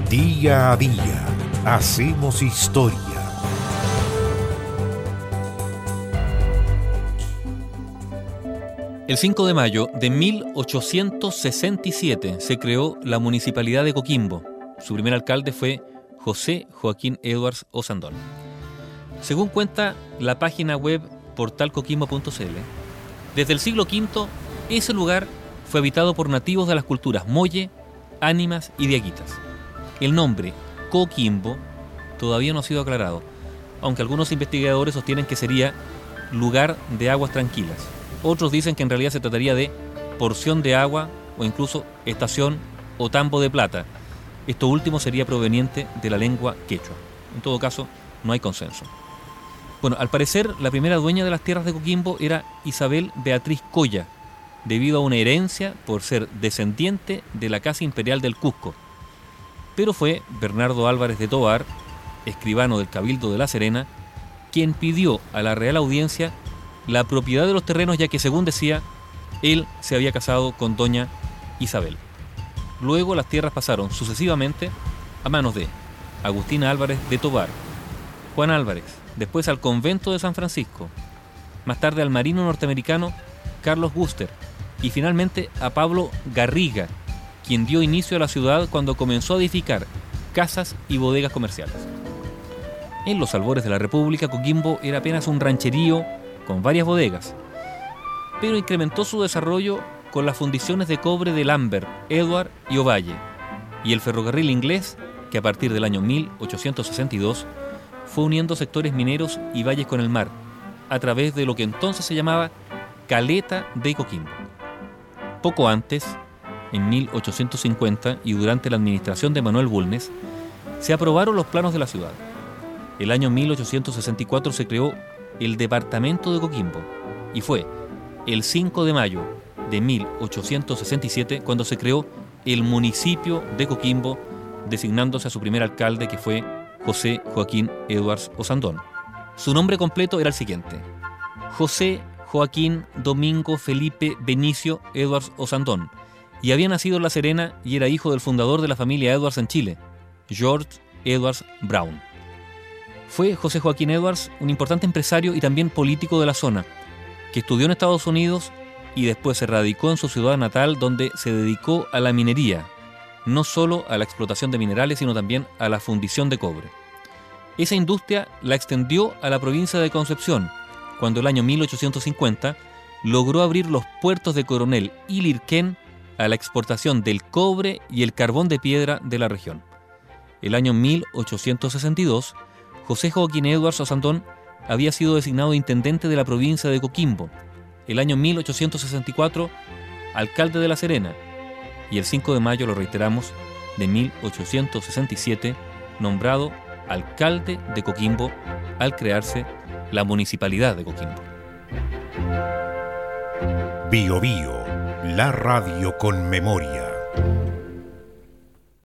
Día a día hacemos historia. El 5 de mayo de 1867 se creó la Municipalidad de Coquimbo. Su primer alcalde fue José Joaquín Edwards Osandón. Según cuenta la página web portalcoquimbo.cl, desde el siglo V ese lugar fue habitado por nativos de las culturas Molle, Ánimas y Diaguitas. El nombre Coquimbo todavía no ha sido aclarado, aunque algunos investigadores sostienen que sería lugar de aguas tranquilas. Otros dicen que en realidad se trataría de porción de agua o incluso estación o tambo de plata. Esto último sería proveniente de la lengua quechua. En todo caso, no hay consenso. Bueno, al parecer la primera dueña de las tierras de Coquimbo era Isabel Beatriz Coya, debido a una herencia por ser descendiente de la Casa Imperial del Cusco. Pero fue Bernardo Álvarez de Tovar, escribano del Cabildo de La Serena, quien pidió a la Real Audiencia la propiedad de los terrenos, ya que, según decía, él se había casado con doña Isabel. Luego las tierras pasaron sucesivamente a manos de Agustina Álvarez de Tovar, Juan Álvarez, después al convento de San Francisco, más tarde al marino norteamericano Carlos Buster y finalmente a Pablo Garriga, quien dio inicio a la ciudad cuando comenzó a edificar casas y bodegas comerciales. En los albores de la República, Coquimbo era apenas un rancherío con varias bodegas, pero incrementó su desarrollo con las fundiciones de cobre de Lambert, Edward y Ovalle, y el ferrocarril inglés, que a partir del año 1862 fue uniendo sectores mineros y valles con el mar, a través de lo que entonces se llamaba Caleta de Coquimbo. Poco antes, en 1850 y durante la administración de Manuel Bulnes, se aprobaron los planos de la ciudad. El año 1864 se creó el departamento de Coquimbo y fue el 5 de mayo de 1867 cuando se creó el municipio de Coquimbo, designándose a su primer alcalde, que fue José Joaquín Edwards Osandón. Su nombre completo era el siguiente: José Joaquín Domingo Felipe Benicio Edwards Osandón, y había nacido en La Serena y era hijo del fundador de la familia Edwards en Chile, George Edwards Brown. Fue José Joaquín Edwards un importante empresario y también político de la zona, que estudió en Estados Unidos y después se radicó en su ciudad natal, donde se dedicó a la minería, no solo a la explotación de minerales, sino también a la fundición de cobre. Esa industria la extendió a la provincia de Concepción, cuando el año 1850 logró abrir los puertos de Coronel y Lirquén a la exportación del cobre y el carbón de piedra de la región. El año 1862, José Joaquín Edwards Osandón había sido designado intendente de la provincia de Coquimbo. El año 1864, alcalde de La Serena. Y el 5 de mayo, lo reiteramos, de 1867, nombrado alcalde de Coquimbo al crearse la Municipalidad de Coquimbo. Bio Bio, la radio con memoria.